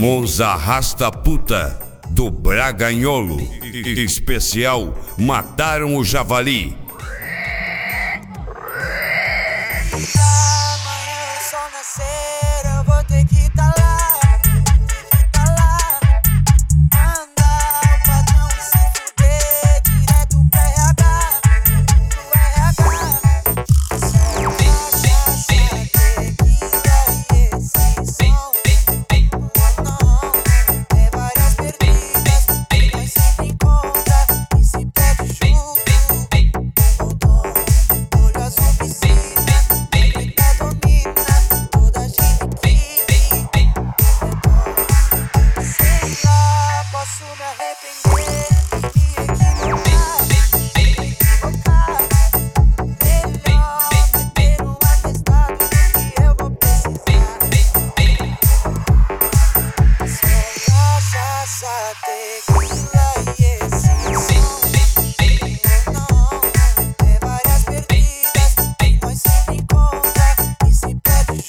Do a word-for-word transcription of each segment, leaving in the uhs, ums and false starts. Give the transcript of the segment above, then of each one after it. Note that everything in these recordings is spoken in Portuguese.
Moza Arrasta Puta do Braganholo. Especial Mataram o Javali. Amanhã o sol nascer, eu vou ter que tá lá, tá lá. Mandar o patrão se fuder direto pro R H, pro R H. Cachaça, tequila e esse som. Não, é várias perdidas, mas sempre encontra e se pede junto. Olho azul piscina. Posso me arrepender e equivocar, equivocar. Melhor meter um atestado que eu vou precisar. Só cachaça, tequila e esse som. Não, é várias perdidas, nós sempre encontra e se pede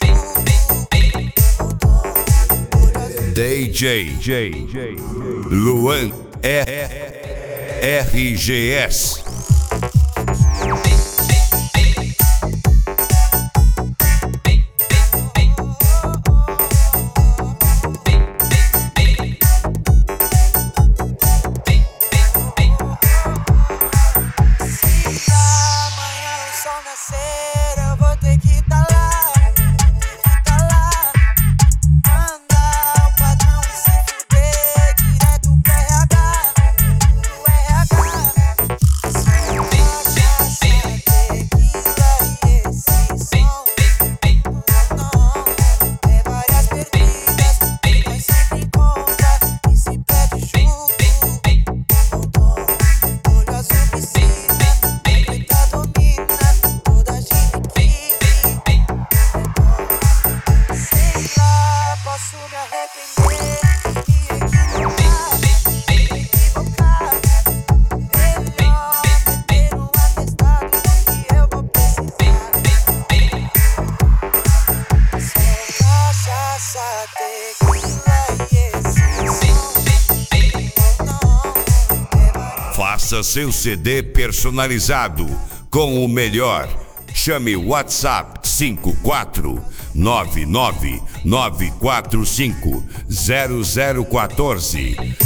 junto. D J Luan R G S. Amanhã o sol nascer, eu vou ter que tá lá, tá lá. Mandar o patrão se fuder direto pro R H, pro R H. Cachaça, tequila e esse som. Não, é várias perdidas, mas sempre encontra e se pede junto. Olho azul piscina, preta domina toda a gente que sei lá, posso me arrepender e equivocar, equivocar. Melhor meter um atestado que eu vou precisar. Só cachaça, tequila e esse som. Não, é várias. Faça seu C D personalizado com o melhor. Chame o WhatsApp cinco quatro nove nove nove quatro cinco zero zero um quatro.